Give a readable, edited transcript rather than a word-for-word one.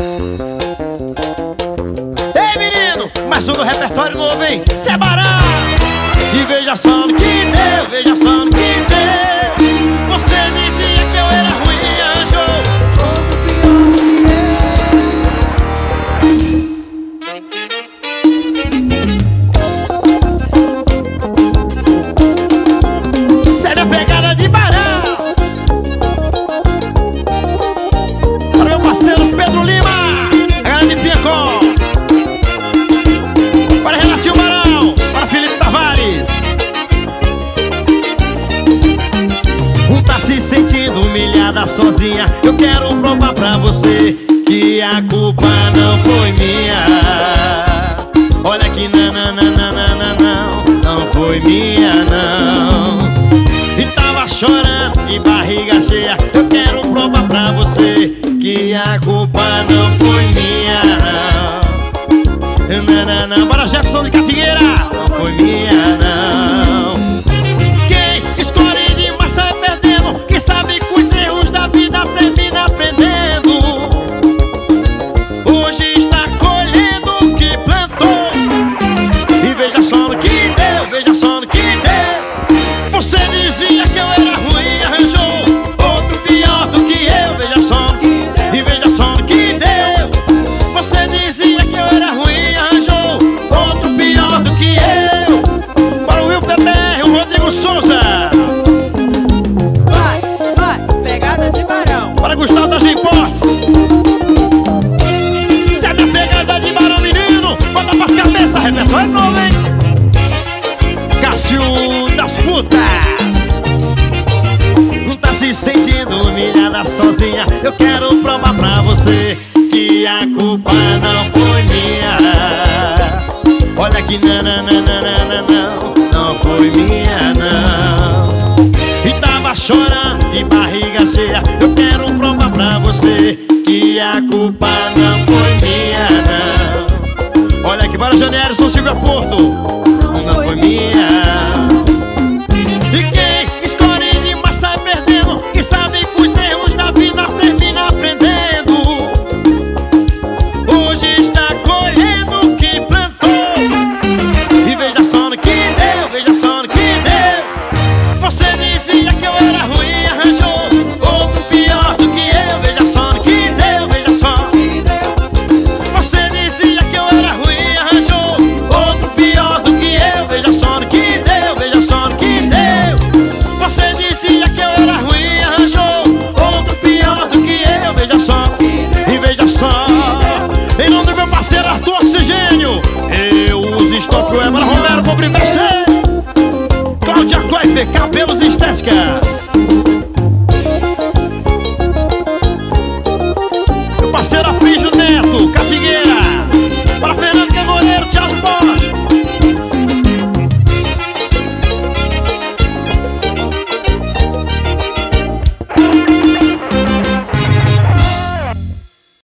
Ei, menino, mais um do repertório novo, hein? Cebará! E veja só no que deu, veja só no que deu. Você dizia que eu era ruim e arranjou outro pior. Séria pegada de barão. Para meu parceiro Pedro Lima, a galera de Piacó. Para Renatinho Barão, para Felipe Tavares. Tá se sentindo humilhada sozinha. Eu quero provar pra você que a culpa não foi minha. Olha que não foi minha não. E tava chorando de barriga cheia. Eu quero provar pra você que a culpa não foi minha não. Para Jefferson de Catingueira, não foi minha não. Quem escolhe demais sai perdendo. Quem sabe que os erros da vida termina aprendendo. Hoje está colhendo o que plantou. E veja só no que deu, veja só no que deu. Você dizia que eu era ruim e arranjou outro pior do que eu. Veja só no que deu, e veja só no que deu. Você dizia que eu era ruim e arranjou outro pior do que eu. Para o Will PPR, o Rodrigo Souza. Para Gustavo das Importes. Se é minha pegada de barão, menino, bota pras cabeças, repertório novo, hein? Cássio das putas. Não tá se sentindo humilhada sozinha. Eu quero provar pra você que a culpa não foi minha. Olha que não foi minha não. E tava chorando de barriga cheia. Eu quero provar pra você que a culpa não foi minha não. Olha aqui para Janierson Silvia Porto. Não foi minha. E quem escolhe demais sai perdendo. Quem sabe que os erros da vida termina aprendendo. Hoje está colhendo o que plantou. E veja só no que deu, veja só no que deu. Você dizia que eu era ruim e arranjou outro pior do que eu. Veja só no que deu, veja só. Você dizia que eu era ruim e arranjou outro pior do que eu. Veja só no que deu, veja só no que deu. Você dizia que eu era ruim e arranjou outro pior do que eu. Veja só, e veja só. Em nome do meu parceiro Arthur Oxigênio, eu uso Stop Webber Romero, compre você. Cláudia Coife, cabelos estética.